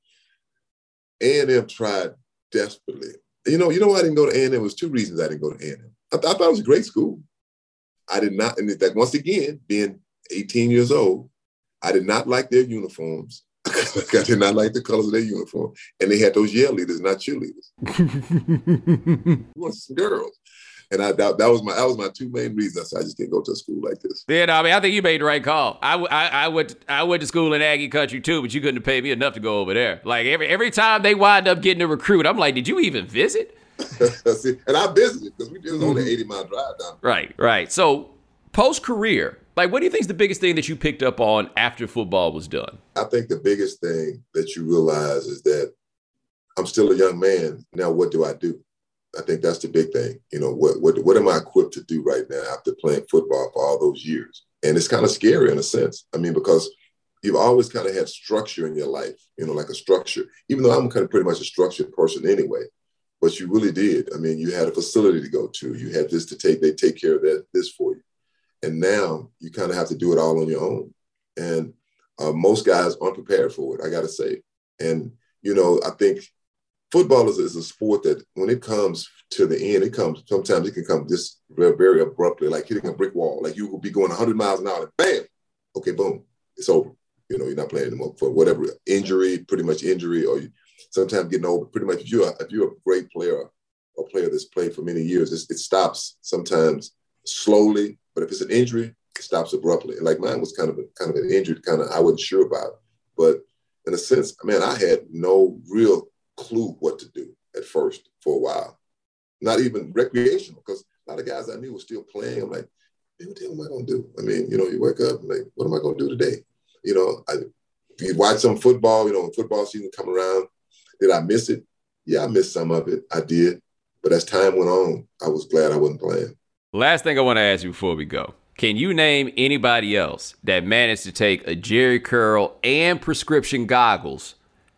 A and M tried desperately. You know, you know why I didn't go to A and M? It was two reasons I didn't go to A and M. I, th- I thought it was a great school. I did not, and that once again, being eighteen years old, I did not like their uniforms. I did not like the colors of their uniform. And they had those yell leaders, not cheerleaders. We wanted some girls. And I that, that was my that was my two main reasons. I said I just can't go to a school like this. Yeah, no, I mean, I think you made the right call. I, I, I went I went to school in Aggie country too, but you couldn't have paid me enough to go over there. Like every every time they wind up getting a recruit, I'm like, did you even visit? See, and I visited because we did mm-hmm. only an eighty mile drive down. Right, right. So post career, like, what do you think is the biggest thing that you picked up on after football was done? I think the biggest thing that you realize is that I'm still a young man. Now, what do I do? I think that's the big thing. You know, what what what am I equipped to do right now after playing football for all those years? And it's kind of scary in a sense. I mean, because you've always kind of had structure in your life, you know, like a structure, even though I'm kind of pretty much a structured person anyway, but you really did. I mean, you had a facility to go to. You had this to take, they take care of that, this for you. And now you kind of have to do it all on your own. And uh, most guys aren't prepared for it, I got to say. And, you know, I think football is, is a sport that when it comes to the end, it comes, sometimes it can come just very, very abruptly, like hitting a brick wall. Like you will be going one hundred miles an hour and bam, okay, boom, it's over. You know, you're not playing anymore for whatever injury, pretty much injury, or you, sometimes getting old. Pretty much if you're, if you're a great player, a player that's played for many years, it, it stops sometimes slowly, but if it's an injury, it stops abruptly. And like mine was kind of a, kind of an injury, kind of I wasn't sure about. But in a sense, man, I had no real clue what to do at first for a while. Not even recreational, because a lot of guys I knew were still playing. I'm like, hey, what the hell am I going to do? I mean, you know, you wake up and like, what am I going to do today? You know, I, you watch some football, you know, when football season come around, did I miss it? Yeah, I missed some of it. I did. But as time went on, I was glad I wasn't playing. Last thing I want to ask you before we go. Can you name anybody else that managed to take a Jerry curl and prescription goggles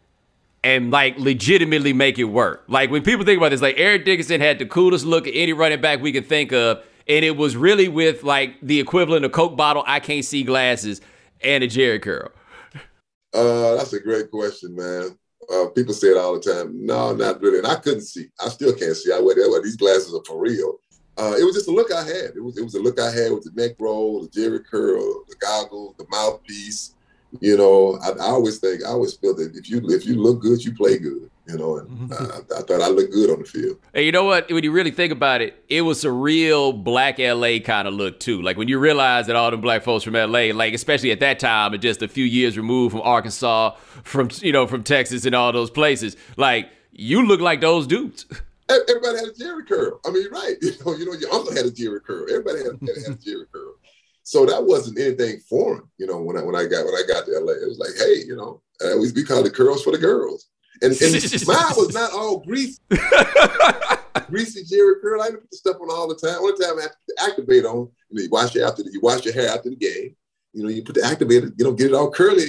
and, like, legitimately make it work? Like, when people think about this, like, Eric Dickerson had the coolest look of any running back we could think of, and it was really with, like, the equivalent of Coke bottle, I can't see glasses, and a Jerry curl. Uh, that's a great question, man. Uh, people say it all the time. No, not really. And I couldn't see. I still can't see. I wear, I wear these glasses are for real. Uh, it was just a look I had. It was it was a look I had with the neck roll, the Jerry curl, the goggles, the mouthpiece. You know, I, I always think, I always feel that if you if you look good, you play good. You know, and I, I thought I looked good on the field. And you know what? When you really think about it, it was a real black L A kind of look too. Like when you realize that all them black folks from L A, like especially at that time, and just a few years removed from Arkansas, from you know, from Texas and all those places, like you look like those dudes. Everybody had a Jerry curl. I mean, right? You know, you know, your uncle had a Jerry curl. Everybody had, had, had a Jerry curl. So that wasn't anything foreign. You know, when I when I got when I got to L A, it was like, hey, you know, I always be called the curls for the girls. And, and mine was not all greasy. Greasy Jerry curl. I didn't put the stuff on all the time. One time I had to activate on. You know, you wash your after the, you wash your hair after the game. You know, you put the activator. You know, get it all curly.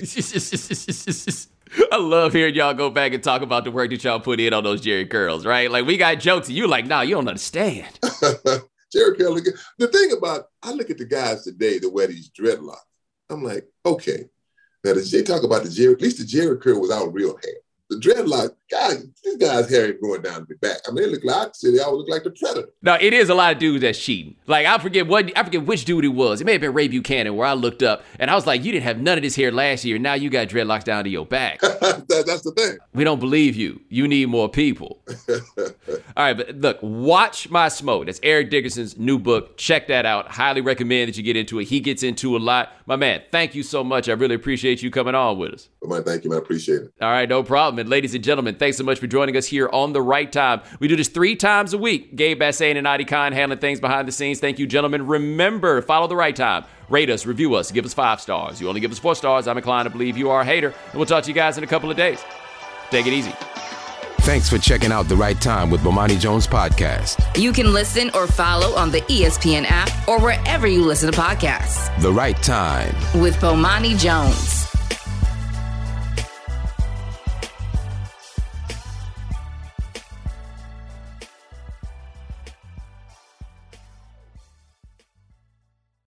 I love hearing y'all go back and talk about the work that y'all put in on those Jerry curls, right? Like we got jokes, and you like, nah, you don't understand. Jerry curl. The thing about, I look at the guys today that wear these dreadlocks. I'm like, okay, now they talk about the Jerry. At least the Jerry curl was out real hair. The dreadlock, guys, these guys' hair ain't going down the back. I mean, they look like, I said they all look like the Predator. No, it is a lot of dudes that's cheating. Like, I forget what, I forget which dude it was. It may have been Ray Buchanan, where I looked up, and I was like, you didn't have none of this hair last year, now you got dreadlocks down to your back. that, that's the thing. We don't believe you. You need more people. All right, but look, Watch My Smoke. That's Eric Dickerson's new book. Check that out. Highly recommend that you get into it. He gets into a lot. My man, thank you so much. I really appreciate you coming on with us. Well, man, thank you, man. I appreciate it. All right, no problem. And ladies and gentlemen, thanks so much for joining us here on The Right Time. We do this three times a week. Gabe Bassane and Adi Khan handling things behind the scenes. Thank you, gentlemen. Remember, follow The Right Time. Rate us, review us, give us five stars. You only give us four stars, I'm inclined to believe you are a hater. And we'll talk to you guys in a couple of days. Take it easy. Thanks for checking out The Right Time with Bomani Jones Podcast. You can listen or follow on the E S P N app or wherever you listen to podcasts. The Right Time with Bomani Jones.